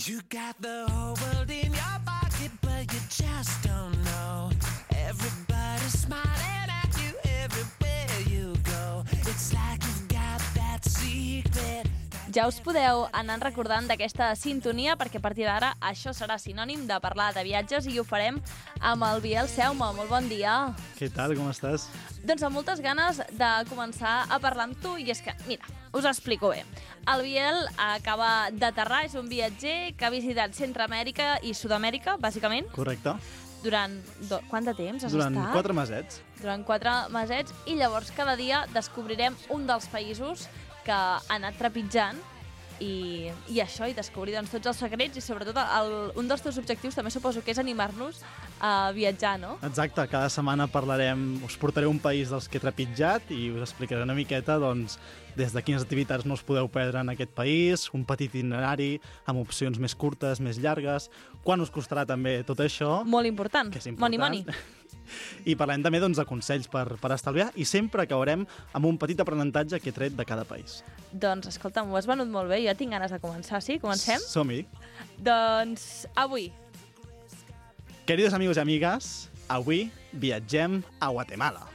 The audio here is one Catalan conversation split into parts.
You got the whole world in your pocket, but you just don't know. Everybody's smiling at you everywhere you go. It's like you've got that secret. Ja us podeu anar recordant d'aquesta sintonia perquè a partir d'ara això serà sinònim de parlar de viatges i ho farem amb el Biel Seume. Molt bon dia. Què tal, com estàs? Doncs amb moltes ganes de començar a parlar amb tu i és que, mira, us explico bé. El Biel acaba d'aterrar, és un viatger que ha visitat Centreamèrica i Sud-amèrica, bàsicament. Correcte. Durant quant de temps has Durant estat? 4 mesets. Durant 4 mesets i llavors cada dia descobrirem un dels països que ha anat trepitjant i això, i descobrir doncs, tots els secrets i sobretot un dels teus objectius també suposo que és animar-nos a viatjar, no? Exacte, cada setmana us portaré un país dels que he trepitjat i us explicaré una miqueta doncs, des de quines activitats no us podeu perdre en aquest país, un petit itinerari amb opcions més curtes, més llargues, quan us costarà també tot això. Molt important, que és important. Money. I parlem també doncs, de consells per estalviar i sempre acabarem amb un petit aprenentatge que he tret de cada país. Doncs, escolta, m'ho has venut molt bé, jo tinc ganes de començar, sí? Comencem? Som-hi. Doncs, avui. Queridos amigos y amigas, avui viatgem a Guatemala.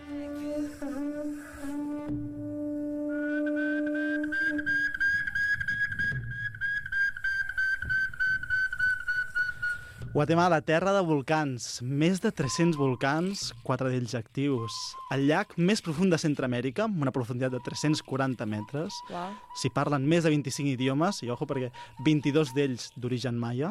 Guatemala, terra de volcans, més de 300 volcans, 4 d'ells actius. El llac més profund de Centreamèrica, amb una profunditat de 340 metres. Wow. S'hi parlen més de 25 idiomes, i ojo perquè 22 d'ells d'origen maia.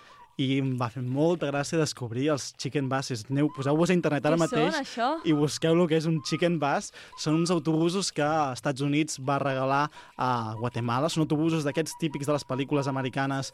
I em va fer molta gràcia descobrir els chicken buses. Poseu-vos a internet ara mateix Què són, això? i busqueu el que és un chicken bus. Són uns autobusos que als Estats Units va regalar a Guatemala. Són autobusos d'aquests típics de les pel·lícules americanes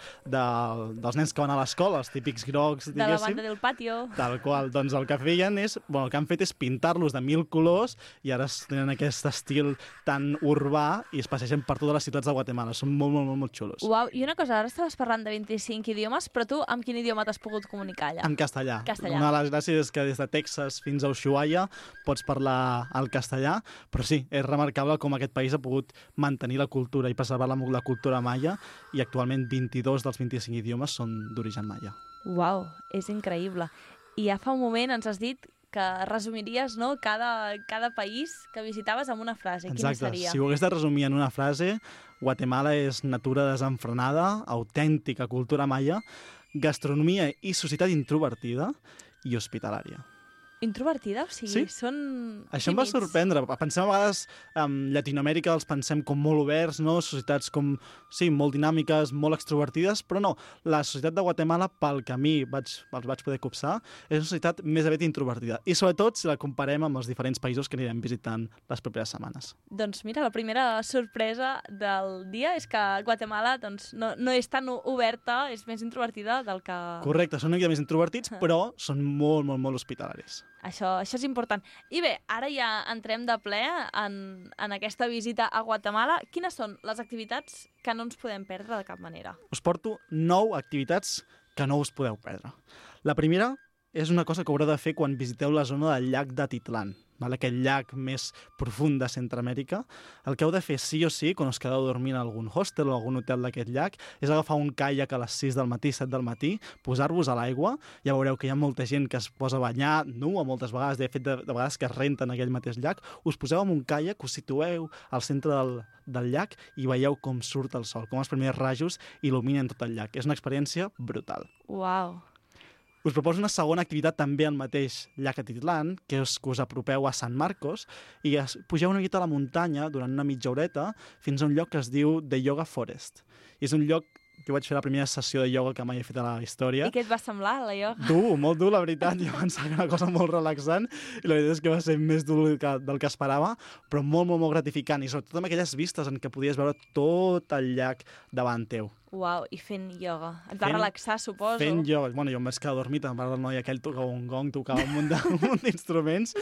dels nens que van a l'escola, els típics grocs, De la diguéssim. banda del patio. Tal qual. Doncs el que feien és... el que han fet és pintar-los de 1000 colors i ara tenen aquest estil tan urbà i es passegen per totes les ciutats de Guatemala. Són molt, molt, molt, molt xulos. Uau, i una cosa, ara estaves parlant de 25 idiomes, però tu amb quin idioma t'has pogut comunicar allà? En castellà. Castellà. Una de les gràcies és que des de Texas fins a Ushuaia pots parlar el castellà, però sí, és remarcable com aquest país ha pogut mantenir la cultura i preservar la cultura maia i actualment 22 dels 25 idiomes són d'origen maia. Uau, és increïble. I ja fa un moment ens has dit que resumiries, no, cada país que visitaves amb una frase. Quina Exacte. seria? Si ho hagués de resumir en una frase, Guatemala és natura desenfrenada, autèntica cultura maia, gastronomia i societat introvertida i hospitalària. Introvertida? O sigui, Sí. són Això em va tímids. sorprendre. Pensem a vegades en Llatinoamèrica els pensem com molt oberts, no? Societats com, sí, molt dinàmiques, molt extrovertides, però no. La societat de Guatemala, pel que a mi els vaig poder copsar, és una societat més aviat introvertida. I sobretot si la comparem amb els diferents països que anirem visitant les properes setmanes. Doncs mira, la primera sorpresa del dia és que Guatemala doncs, no és tan oberta, és més introvertida del que... Correcte, són una mica més introvertits, però són molt, molt, molt hospitalaris. Això és important. I bé, ara ja entrem de ple en aquesta visita a Guatemala. Quines són les activitats que no ens podem perdre de cap manera? Us porto 9 activitats que no us podeu perdre. La primera és una cosa que haureu de fer quan visiteu la zona del llac d'Atitlán, aquest llac més profund de Centreamèrica. El que heu de fer sí o sí, quan us quedeu dormint a algun hostel o algun hotel d'aquest llac, és agafar un caiac a les 6 del matí, 7 del matí, posar-vos a l'aigua. Ja veureu que hi ha molta gent que es posa a banyar nua moltes vegades, de fet, de vegades que es renten en aquell mateix llac. Us poseu en un caiac, us situeu al centre del llac i veieu com surt el sol, com els primers rajos il·luminen tot el llac. És una experiència brutal. Uau! Us proposo una segona activitat també al mateix llac Atitlán, que és que us apropeu a San Marcos i pugeu una mica a la muntanya durant una mitja horeta fins a un lloc que es diu The Yoga Forest. I és un lloc que vaig fer la primera sessió de ioga que mai he fet a la història. I què et va semblar, la ioga? Dur, molt dur, la veritat. Jo pensava que era una cosa molt relaxant i la veritat és que va ser més dur del que esperava, però molt, molt, molt gratificant. I sobretot amb aquelles vistes en què podies veure tot el llac davant teu. Uau, i fent ioga. Et va relaxar, suposo. Fent ioga. Bueno, jo em vaig quedar dormit, em va el noi aquell tocava un gong, tocava un munt d'instruments,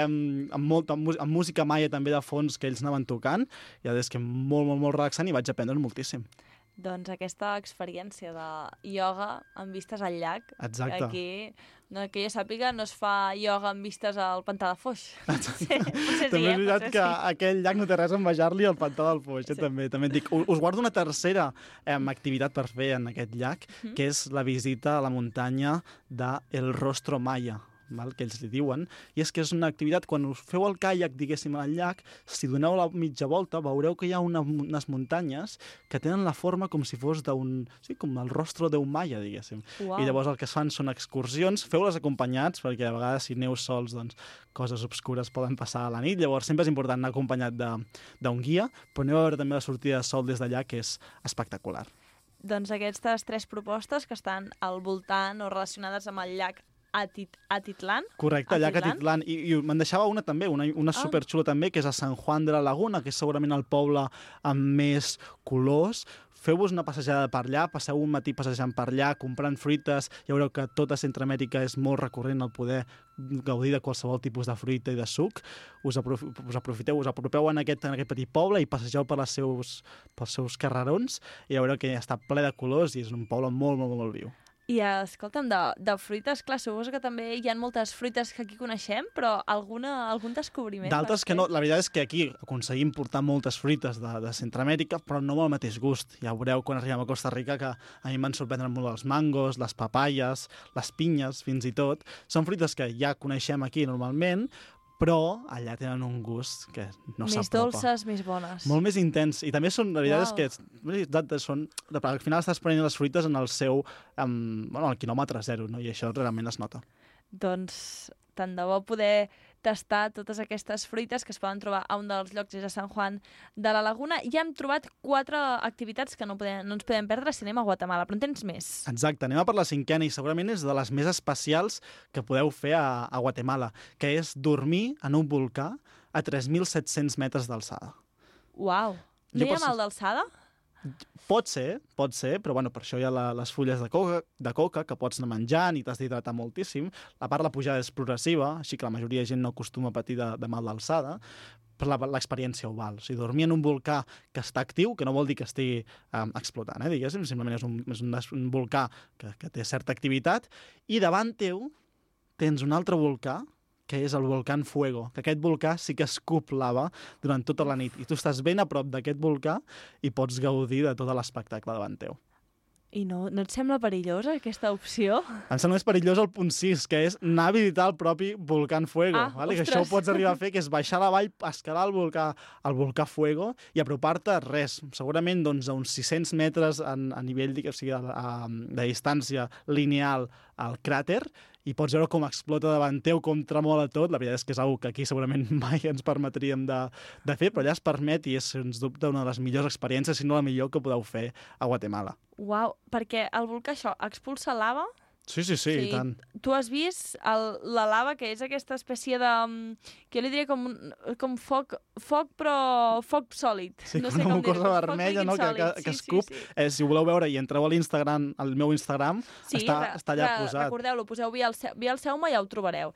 amb música maia també de fons que ells anaven tocant, i és que molt, molt, molt relaxant i vaig aprendre moltíssim. Doncs aquesta experiència de ioga amb vistes al llac. Exacte. Aquí, que jo sàpiga, no es fa ioga amb vistes al pantà de Foix. Potser sí, També és veritat potser que sí. aquell llac no té res a envejar-li al pantà del Foix, també et dic. Us guardo una tercera activitat per fer en aquest llac, que és la visita a la muntanya de El Rostro Maya, val? Que ells li diuen, i és que és una activitat, quan us feu el caiac, diguéssim, al llac, si doneu la mitja volta, veureu que hi ha unes muntanyes que tenen la forma com si fos sí, com el rostro d'un maia, diguéssim. Uau. I llavors el que es fan són excursions, feu-les acompanyats, perquè a vegades si aneu sols, doncs, coses obscures poden passar a la nit, llavors sempre és important anar acompanyat d'un guia, però aneu a veure també la sortida de sol des d'allà, que és espectacular. Doncs aquestes 3 propostes que estan al voltant o relacionades amb el llac Atitlán. Correcte, llac Atitlán. I me'n deixava una també, una superxula també, que és a San Juan de la Laguna, que és segurament el poble amb més colors. Feu-vos una passejada per allà, passeu un matí passejant per allà, comprant fruites, ja veureu que tota Centroamèrica és molt recurrent el poder gaudir de qualsevol tipus de fruita i de suc. Us aprofiteu, us apropeu en aquest petit poble i passegeu pels seus carrerons i ja veureu que està ple de colors i és un poble molt, molt, molt viu. I, escolta'm, de fruites, clar, suposo que també hi ha moltes fruites que aquí coneixem, però algun descobriment? D'altres que no. La veritat és que aquí aconseguim portar moltes fruites de Centroamèrica, però no amb el mateix gust. Ja veureu quan arribem a Costa Rica que a mi m'han sorprendre molt els mangos, les papaies, les pinyes, fins i tot. Són fruites que ja coneixem aquí normalment, però allà tenen un gust que no s'apropa. Més dolces, més bones. Molt més intens. I també són, la veritat és que al final estàs prenent les fruites en el seu, al quilòmetre zero, no? I això realment es nota. Doncs tant de bo poder tastar totes aquestes fruites que es poden trobar a un dels llocs, és a San Juan de la Laguna. Ja hem trobat 4 activitats que no ens podem perdre si anem a Guatemala, però en tens més. Exacte, anem a per la 5a i segurament és de les més especials que podeu fer a Guatemala, que és dormir en un volcà a 3.700 metres d'alçada. Uau! No hi ha mal d'alçada? Pot ser, però bueno, per això hi ha les fulles de coca que pots anar menjant i t'has d'hidratar moltíssim. La part de la pujada és progressiva, així que la majoria de gent no acostuma a patir de mal d'alçada, però l'experiència ho val. O sigui, dormir en un volcà que està actiu, que no vol dir que estigui explotant, diguéssim, simplement és un volcà que té certa activitat, i davant teu tens un altre volcà, que és el volcán Fuego, que aquest volcà sí que escup lava durant tota la nit. I tu estàs ben a prop d'aquest volcà i pots gaudir de tot l'espectacle davant teu. I no et sembla perillosa aquesta opció? Em sembla més perillós el punt 6, que és anar a visitar el propi volcán Fuego. Vale? Que això ho pots arribar a fer, que és baixar a la vall, escalar el volcà Fuego i apropar-te segurament doncs, a uns 600 metres a nivell de distància lineal al cràter, i pots veure com explota davant teu, com tremola tot. La veritat és que és una que aquí segurament mai ens permetríem de fer, però allà es permet i és, sens dubte, una de les millors experiències, si no la millor, que podeu fer a Guatemala. Uau, perquè el volcà això expulsa lava? Sí, i tant. Tu has vist la lava, que és aquesta espècie de... que jo li diria com foc, però foc sòlid. Sí, no sé una com dir-ho, cosa vermella, no? Que escup. Sí. Si ho voleu veure i entreu a l'Instagram, al meu Instagram, està allà posat. Recordeu-lo, poseu Biel Seuma i ja ho trobareu.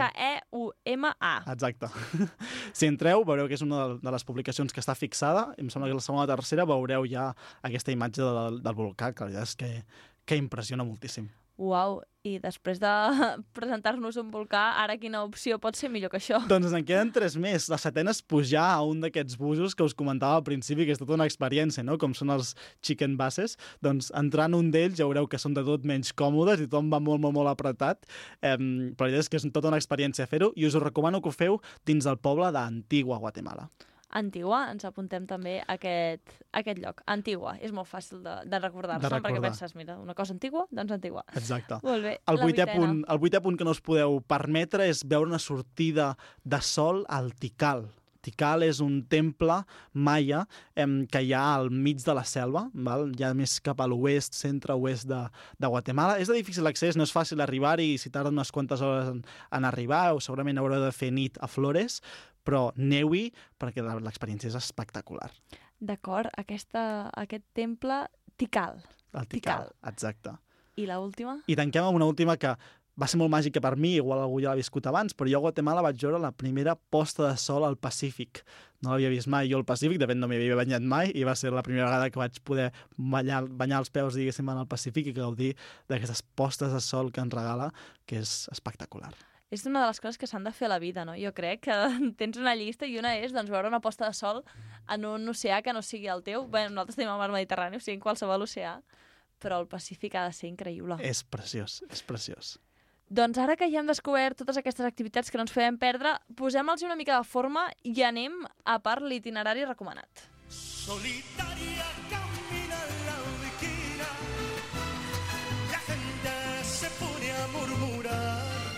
S-E-U-M-A. Exacte. Si entreu, veureu que és una de les publicacions que està fixada. Em sembla que la segona o tercera veureu ja aquesta imatge del volcà, que la veritat és que impressiona moltíssim. Uau, i després de presentar-nos un volcà, ara quina opció pot ser millor que això? Doncs en queden 3 més. La 7a és pujar a un d'aquests busos que us comentava al principi, que és tota una experiència, no? Com són els chicken buses. Doncs entrar en un d'ells ja veureu que són de tot menys còmodes i tothom va molt, molt, molt apretat. Però la idea és que és tota una experiència fer-ho i us ho recomano que ho feu dins del poble d'Antigua, Guatemala. Antigua, ens apuntem també a aquest lloc. Antigua, és molt fàcil de recordar-se, perquè penses, mira, una cosa antigua, doncs Antigua. Exacte. Molt bé, el vuitè punt que no us podeu permetre és veure una sortida de sol al Tikal. Tikal és un temple maia que hi ha al mig de la selva, val? Ja més cap a l'oest, centre-oest de Guatemala. És de difícil accés, no és fàcil arribar-hi, i si tarda unes quantes hores en arribar, o segurament haureu de fer nit a Flores, però aneu-hi perquè l'experiència és espectacular. D'acord, aquest temple Tikal. El Tikal, exacte. I l'última? I tanquem amb una última que va ser molt màgica per mi, igual algú ja l'ha viscut abans, però jo a Guatemala vaig veure la primera posta de sol al Pacífic. No l'havia vist mai jo al Pacífic, de fet no m'hi havia banyat mai, i va ser la primera vegada que vaig poder banyar els peus, diguéssim, en el Pacífic i gaudir d'aquestes postes de sol que ens regala, que és espectacular. És una de les coses que s'han de fer a la vida, no? Jo crec que tens una llista i una és veure una posta de sol en un oceà que no sigui el teu. Bé, nosaltres tenim el mar Mediterrani, o sigui, en qualsevol oceà, però el Pacífic ha de ser increïble. És preciós, és preciós. Doncs ara que ja hem descobert totes aquestes activitats que no ens podem perdre, posem-los una mica de forma i anem a part l'itinerari recomanat. Solitaria camina la esquina, la gente se pone a murmurar,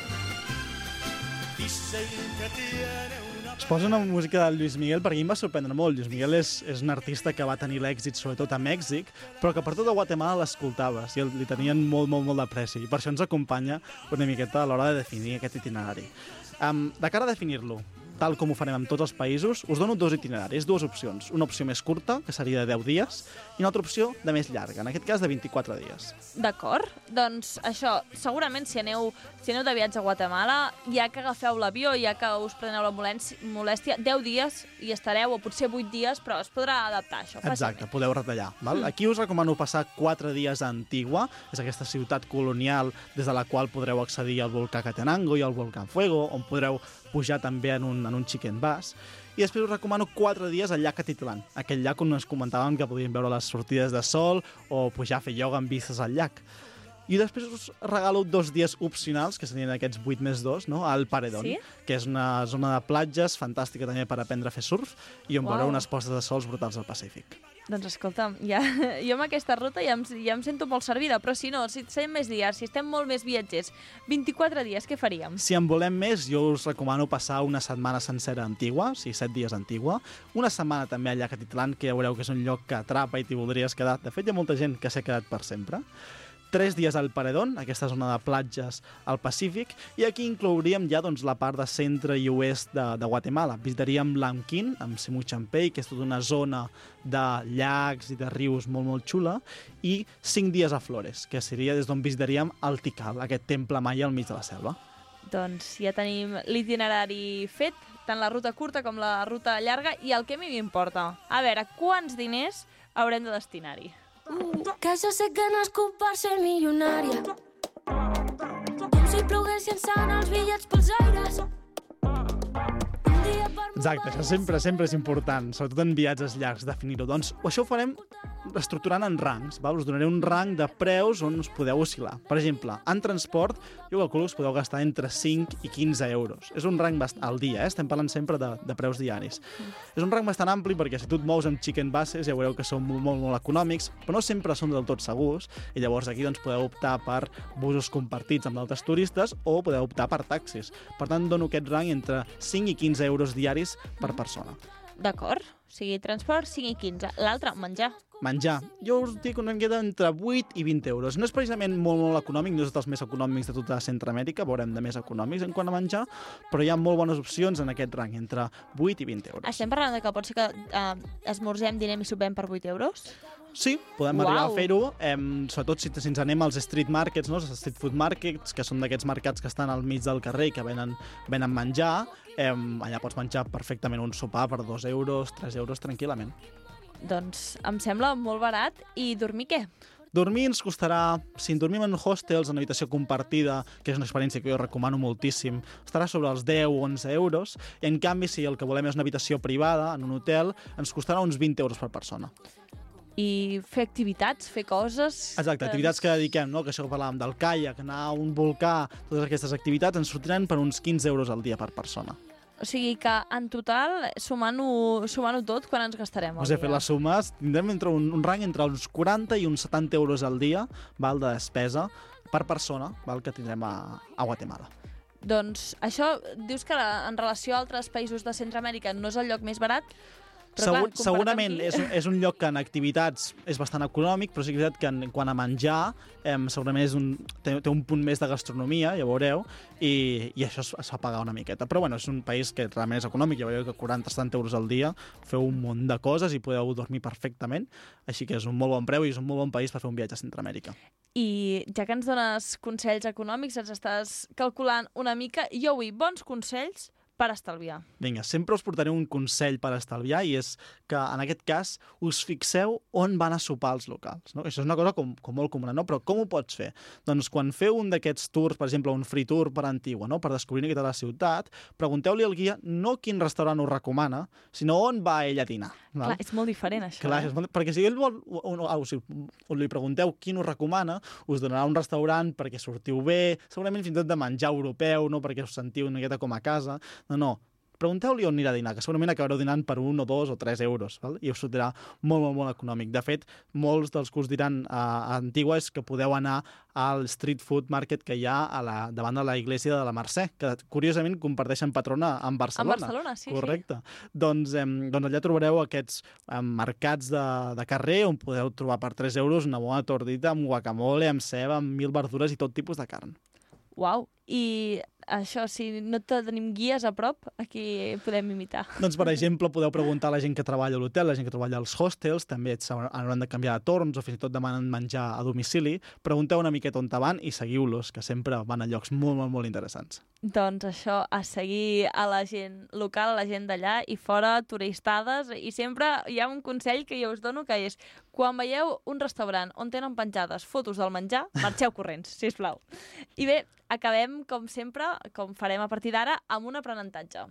dicen que tiene una... Es posa una música de Lluís Miguel perquè a mi em va sorprendre molt. Lluís Miguel és un artista que va tenir l'èxit sobretot a Mèxic, però que per tot a Guatemala l'escoltaves i li tenien molt d'apreci. I per això ens acompanya una miqueta a l'hora de definir aquest itinerari. De cara a definir-lo, tal com ho farem amb tots els països, us dono 2 itineraris, 2 opcions. Una opció més curta, que seria de 10 dies, i una altra opció de més llarga, en aquest cas de 24 dies. D'acord, doncs això, segurament si aneu de viatge a Guatemala, ja que agafeu l'avió, ja que us preneu la molèstia, 10 dies hi estareu, o potser 8 dies, però es podrà adaptar això fàcilment. Exacte, podeu retallar. Val? Aquí us recomano passar 4 dies a Antigua, és aquesta ciutat colonial des de la qual podreu accedir al volcà Catenango i al volcà Fuego, on podreu pujar també en un chicken bus. I després us recomano 4 dies al llac Atitlán, aquell llac on ens comentàvem que podíem veure les sortides de sol o pujar a fer ioga amb vistes al llac. I després us regalo 2 dies opcionals, que serien aquests 8+2, no? Al Paredón, Sí? que és una zona de platges fantàstica també per aprendre a fer surf i on veureu unes postes de sols brutals al Pacífic. Doncs escolta'm, jo amb aquesta ruta ja em sento molt servida, però si no, si estem més dies, si estem molt més viatgers, 24 dies, què faríem? Si en volem més, jo us recomano passar una setmana sencera a Antigua, o sigui, 7 dies a Antigua, una setmana també al llac Atitlán, que ja veureu que és un lloc que atrapa i t'hi voldries quedar. De fet, hi ha molta gent que s'ha quedat per sempre. 3 dies al Paredón, aquesta zona de platges al Pacífic, i aquí inclouríem ja doncs, la part de centre i oest de Guatemala. Visitaríem Lamquín, amb Simuchampey, que és tota una zona de llacs i de rius molt xula, i 5 dies a Flores, que seria des d'on visitaríem el Tikal, aquest temple maia al mig de la selva. Doncs ja tenim l'itinerari fet, tant la ruta curta com la ruta llarga, i el que a mi m'importa. A veure, quants diners haurem de destinar-hi? Que jo sé que nascut per ser milionària. Com si plogués llançant els bitllets pels aires. Exacte, això sempre és important, sobretot en viatges llargs, definir-ho. Doncs això ho farem estructurant en rangs, val? Us donaré un rang de preus on us podeu oscil·lar. Per exemple, en transport, jo calculo que us podeu gastar entre 5 i 15 euros. És un rang al dia, estem parlant sempre de preus diaris. És un rang bastant ampli perquè si tu et mous amb chicken buses ja veureu que són molt econòmics, però no sempre són del tot segurs, i llavors aquí doncs, podeu optar per busos compartits amb altres turistes o podeu optar per taxis. Per tant, dono aquest rang entre 5 i 15 euros diaris per persona. D'acord, o sigui, transport 5 i 15. L'altre, menjar. Menjar. Jo us dic una miqueta entre 8 i 20 euros. No és precisament molt econòmic, no és dels més econòmics de tota Centroamèrica, veurem de més econòmics en quant a menjar, però hi ha molt bones opcions en aquest rang, entre 8 i 20 euros. Estem parlant de que pot ser que esmorzem, dinem i sopem per 8 euros? Sí, podem arribar a fer-ho, sobretot si ens anem als street markets, no? Els street food markets, que són d'aquests mercats que estan al mig del carrer i que venen menjar. Allà pots menjar perfectament un sopar per 2 euros, 3 euros tranquil·lament. Doncs em sembla molt barat. I dormir què? Dormir ens costarà, si dormim en hostels, en habitació compartida, que és una experiència que jo recomano moltíssim, estarà sobre els 10 o 11 euros, i en canvi, si el que volem és una habitació privada, en un hotel, ens costarà uns 20 euros per persona. I fer activitats, fer coses... Exacte, activitats que dediquem, no? Que això que parlàvem del caiac, anar a un volcà, totes aquestes activitats ens sortiran per uns 15 euros al dia per persona. O sigui que, en total, sumant-ho tot, quan ens gastarem al Us he dia? fet les sumes, tindrem un rang entre uns 40 i uns 70 euros al dia, val, de despesa per persona, val, que tindrem a Guatemala. Doncs això, dius que en relació a altres països de Centroamèrica no és el lloc més barat? Però clar, comparat segurament amb aquí- és un lloc que en activitats és bastant econòmic, però sí que és veritat que quant a menjar segurament té un punt més de gastronomia, ja veureu, i això es fa pagar una miqueta. Però bueno, és un país que realment és econòmic, ja veureu que 40-70 euros al dia feu un munt de coses i podeu dormir perfectament, així que és un molt bon preu i és un molt bon país per fer un viatge a Centroamèrica. I ja que ens dones consells econòmics, ens estàs calculant una mica. Jo vull bons consells per estalviar. Vinga, sempre us portaré un consell per estalviar i és que, en aquest cas, us fixeu on van a sopar els locals. No? Això és una cosa com molt comuna, no? Però com ho pots fer? Doncs quan feu un d'aquests tours, per exemple, un free tour per Antigua, no? Per descobrir una miqueta la ciutat, pregunteu-li al guia no quin restaurant us recomana, sinó on va ell a dinar. Clar, és molt diferent, això. Clar, perquè si ell vol, si li pregunteu quin us recomana, us donarà un restaurant perquè sortiu bé, segurament fins i tot de menjar europeu, no? Perquè us sentiu una miqueta com a casa. No. Pregunteu-li on anirà a dinar, que segurament acabareu dinant per 1 o 2 o 3 euros, val? I us sortirà molt, molt, molt econòmic. De fet, molts dels que us diran a Antigua és que podeu anar al street food market que hi ha davant de la iglesia de la Mercè, que curiosament comparteixen patrona amb Barcelona. En Barcelona, sí. Correcte. Doncs allà trobareu aquests mercats de carrer on podeu trobar per 3 euros una bona tortita amb guacamole, amb ceba, amb 1000 verdures i tot tipus de carn. Uau, i això, si no tenim guies a prop, aquí podem imitar. Doncs, per exemple, podeu preguntar a la gent que treballa a l'hotel, la gent que treballa als hostels, també hauran de canviar de torns o fins i tot demanen menjar a domicili. Pregunteu una miqueta on van i seguiu-los, que sempre van a llocs molt, molt, molt interessants. Doncs això, a seguir a la gent local, a la gent d'allà i fora turistades. I sempre hi ha un consell que jo us dono, que és quan veieu un restaurant on tenen penjades fotos del menjar, marxeu corrents, sisplau. I bé, acabem, com sempre, com farem a partir d'ara, amb un aprenentatge.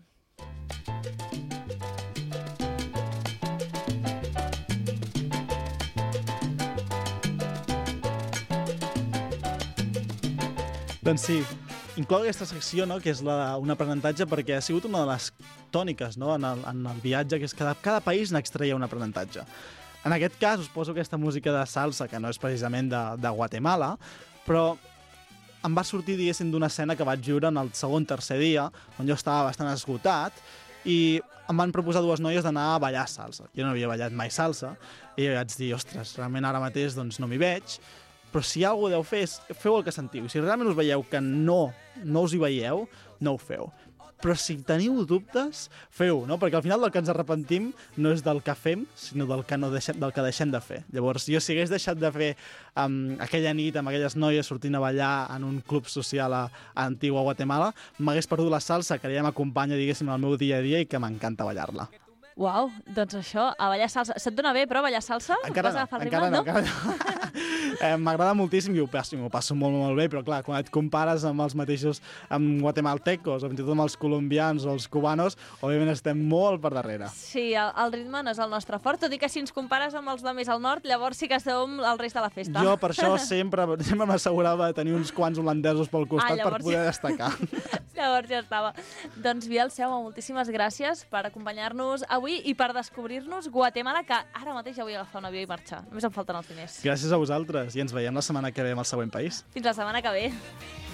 Doncs sí, inclou aquesta secció, no?, que és un aprenentatge, perquè ha sigut una de les tòniques, no?, en el viatge, que és que cada país n'extreia un aprenentatge. En aquest cas us poso aquesta música de salsa, que no és precisament de Guatemala, però em va sortir, diguéssim, d'una escena que vaig viure en el tercer dia, on jo estava bastant esgotat, i em van proposar dues noies d'anar a ballar salsa. Jo no havia ballat mai salsa, i vaig dir, ostres, realment ara mateix doncs, no m'hi veig, però si alguna cosa deu fer, feu el que sentiu. Si realment us veieu que no us hi veieu, no ho feu. Però si teniu dubtes, feu, no? Perquè al final del que ens arrepentim no és del que fem, sinó del que deixem de fer. Llavors, jo si hagués deixat de fer aquella nit amb aquelles noies sortint a ballar en un club social a Antigua, Guatemala, m'hagués perdut la salsa, que ja m'acompanya, diguéssim, al meu dia a dia i que m'encanta ballar-la. Uau, doncs això, a ballar salsa. Se't dona bé, però, ballar salsa? Encara no. M'agrada moltíssim i m'ho passo molt, molt bé, però clar, quan et compares amb els mateixos amb guatemaltecos o fins i tot amb els colombians o els cubanos, òbviament estem molt per darrere. Sí, el ritme no és el nostre fort, tot i que si ens compares amb els de més al nord, llavors sí que som el rei de la festa. Jo per això sempre m'assegurava de tenir uns quants holandesos pel costat per poder destacar. Llavors ja estava. Doncs Biel Seu, moltíssimes gràcies per acompanyar-nos avui i per descobrir-nos Guatemala, que ara mateix ja vull agafar un avió i marxar. Només em falten els diners. Gràcies a vosaltres i ens veiem la setmana que ve amb el següent país. Fins la setmana que ve.